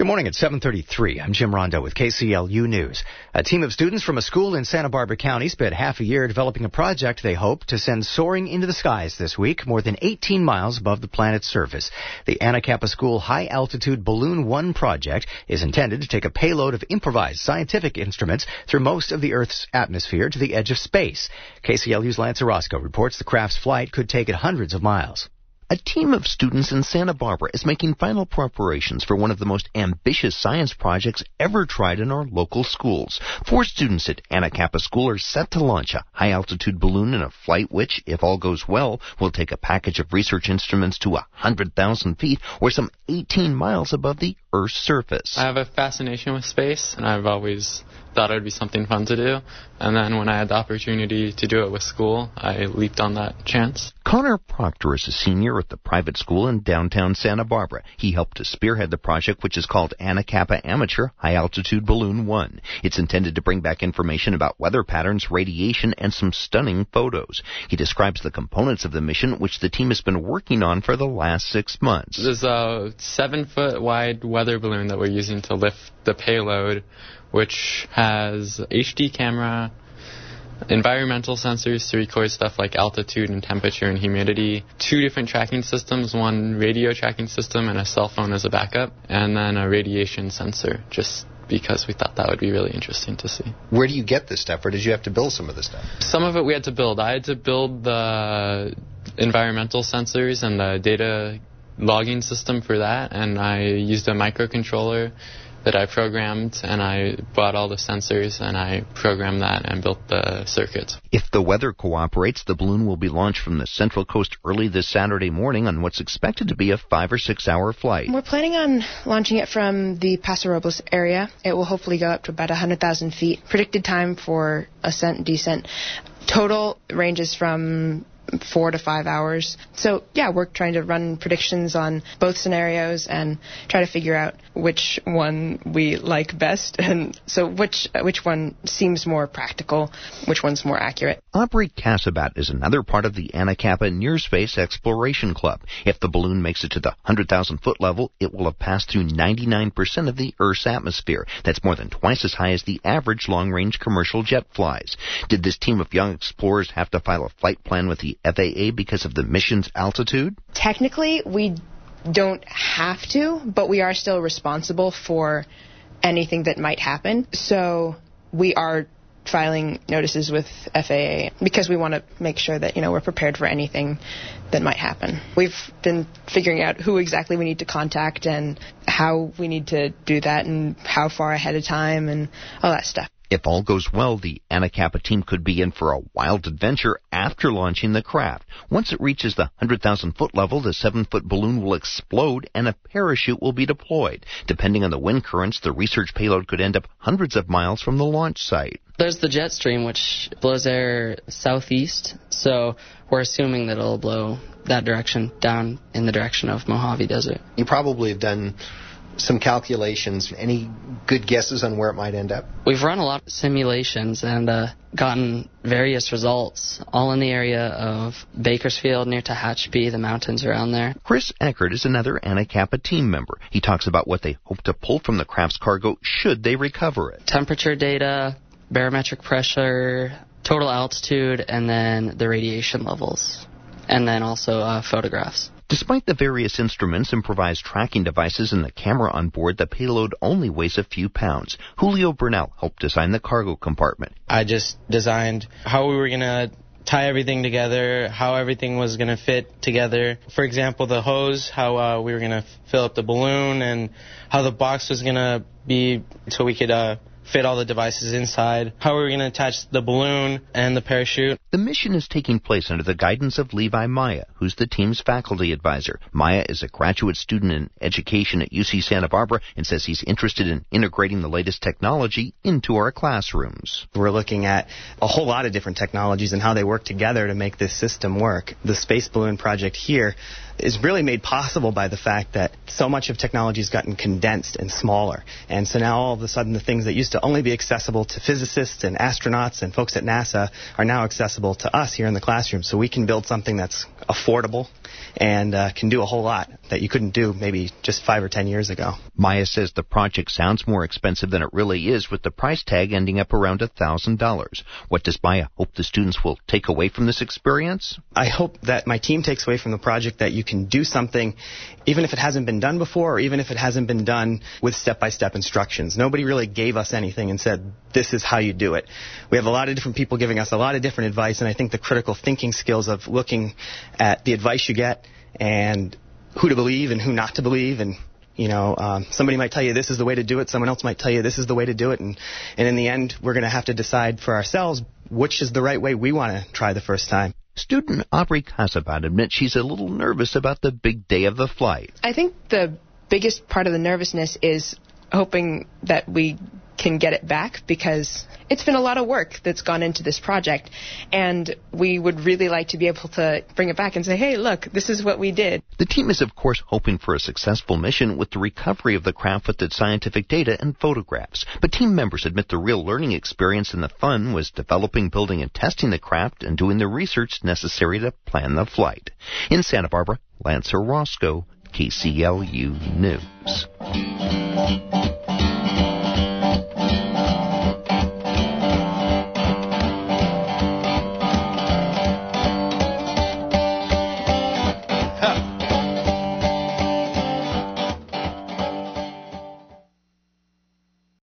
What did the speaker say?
Good morning at 7:33. I'm Jim Rondo with KCLU News. A team of students from a school in Santa Barbara County spent half a year developing a project they hope to send soaring into the skies this week, more than 18 miles above the planet's surface. The Anacapa School High Altitude Balloon 1 project is intended to take a payload of improvised scientific instruments through most of the Earth's atmosphere to the edge of space. KCLU's Lance Orozco reports the craft's flight could take it hundreds of miles. A team of students in Santa Barbara is making final preparations for one of the most ambitious science projects ever tried in our local schools. 4 students at Anacapa School are set to launch a high-altitude balloon in a flight which, if all goes well, will take a package of research instruments to 100,000 feet, or some 18 miles above the Earth's surface. I have a fascination with space, and I've always thought it would be something fun to do. And then when I had the opportunity to do it with school, I leaped on that chance. Connor Proctor is a senior at the private school in downtown Santa Barbara. He helped to spearhead the project, which is called Anacapa Amateur High Altitude Balloon 1. It's intended to bring back information about weather patterns, radiation, and some stunning photos. He describes the components of the mission, which the team has been working on for the last 6 months. There's a 7-foot wide weather balloon that we're using to lift the payload, which has HD camera, environmental sensors to record stuff like altitude and temperature and humidity, 2 different tracking systems, one radio tracking system and a cell phone as a backup, and then a radiation sensor, just because we thought that would be really interesting to see. Where do you get this stuff, or did you have to build some of this stuff? Some of it we had to build. I had to build the environmental sensors and the data logging system for that, and I used a microcontroller that I programmed, and I bought all the sensors, and I programmed that and built the circuits. If the weather cooperates, the balloon will be launched from the Central Coast early this Saturday morning on what's expected to be a 5 or 6 hour flight. We're planning on launching it from the Paso Robles area. It will hopefully go up to about 100,000 feet. Predicted time for ascent and descent total ranges from 4 to 5 hours. So, yeah, we're trying to run predictions on both scenarios and try to figure out which one we like best, and so which one seems more practical, which one's more accurate. Aubrey Casabat is another part of the Anacapa Near Space Exploration Club. If the balloon makes it to the 100,000-foot level, it will have passed through 99% of the Earth's atmosphere. That's more than twice as high as the average long-range commercial jet flies. Did this team of young explorers have to file a flight plan with the FAA because of the mission's altitude? Technically, we don't have to, but we are still responsible for anything that might happen. So we are filing notices with FAA because we want to make sure that, we're prepared for anything that might happen. We've been figuring out who exactly we need to contact and how we need to do that and how far ahead of time and all that stuff. If all goes well, the Anacapa team could be in for a wild adventure after launching the craft. Once it reaches the 100,000-foot level, the 7-foot balloon will explode and a parachute will be deployed. Depending on the wind currents, the research payload could end up hundreds of miles from the launch site. There's the jet stream, which blows air southeast, so we're assuming that it'll blow that direction down in the direction of Mojave Desert. You probably have done some calculations. Any good guesses on where it might end up? We've run a lot of simulations and gotten various results, all in the area of Bakersfield near Tehachapi, the mountains around there. Chris Eckert is another Anacapa team member. He talks about what they hope to pull from the craft's cargo should they recover it. Temperature data, barometric pressure, total altitude, and then the radiation levels, and then also photographs. Despite the various instruments, improvised tracking devices, and the camera on board, the payload only weighs a few pounds. Julio Bernal helped design the cargo compartment. I just designed how we were going to tie everything together, how everything was going to fit together. For example, the hose, how we were going to fill up the balloon, and how the box was going to be so we could fit all the devices inside, how we were going to attach the balloon and the parachute. The mission is taking place under the guidance of Levi Maya, who's the team's faculty advisor. Maya is a graduate student in education at UC Santa Barbara and says he's interested in integrating the latest technology into our classrooms. We're looking at a whole lot of different technologies and how they work together to make this system work. The Space Balloon Project here is really made possible by the fact that so much of technology has gotten condensed and smaller. And so now all of a sudden the things that used to only be accessible to physicists and astronauts and folks at NASA are now accessible to us here in the classroom. So we can build something that's affordable, and can do a whole lot that you couldn't do maybe just 5 or 10 years ago. Maya says the project sounds more expensive than it really is, with the price tag ending up around $1,000. What does Maya hope the students will take away from this experience? I hope that my team takes away from the project that you can do something even if it hasn't been done before, or even if it hasn't been done with step-by-step instructions. Nobody really gave us anything and said, this is how you do it. We have a lot of different people giving us a lot of different advice, and I think the critical thinking skills of looking at the advice you get and who to believe and who not to believe, and somebody might tell you this is the way to do it, someone else might tell you this is the way to do it, and in the end we're going to have to decide for ourselves which is the right way we want to try the first time. Student Aubrey Casabat admits she's a little nervous about the big day of the flight. I think the biggest part of the nervousness is hoping that we can get it back, because it's been a lot of work that's gone into this project, and we would really like to be able to bring it back and say, hey, look, this is what we did. The team is, of course, hoping for a successful mission with the recovery of the craft with its scientific data and photographs. But team members admit the real learning experience and the fun was developing, building, and testing the craft and doing the research necessary to plan the flight. In Santa Barbara, Lance Orozco, KCLU News.